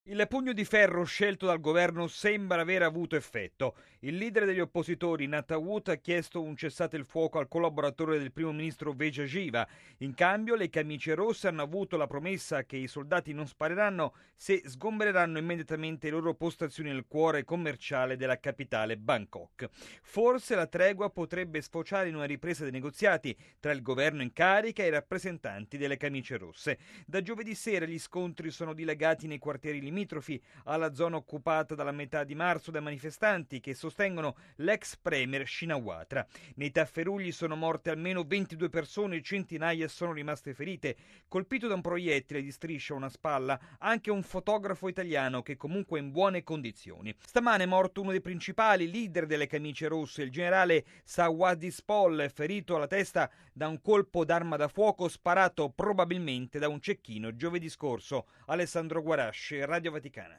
Il pugno di ferro scelto dal governo sembra aver avuto effetto. Il leader degli oppositori, Natawut, ha chiesto un cessate il fuoco al collaboratore del primo ministro Veja Shiva. In cambio, le camicie rosse hanno avuto la promessa che i soldati non spareranno se sgombreranno immediatamente le loro postazioni nel cuore commerciale della capitale Bangkok. Forse la tregua potrebbe sfociare in una ripresa dei negoziati tra il governo in carica e i rappresentanti delle camicie rosse. Da giovedì sera gli scontri sono dilegati nei quartieri limitrofi alla zona occupata dalla metà di marzo dai manifestanti che sostengono l'ex premier Shinawatra. Nei tafferugli sono morte almeno 22 persone e centinaia sono rimaste ferite. Colpito da un proiettile di striscia a una spalla anche un fotografo italiano che comunque è in buone condizioni. Stamane è morto uno dei principali leader delle camicie rosse, il generale Sawadispol, ferito alla testa da un colpo d'arma da fuoco sparato probabilmente da un cecchino giovedì scorso. Alessandro Guarasci, Radio Vaticana.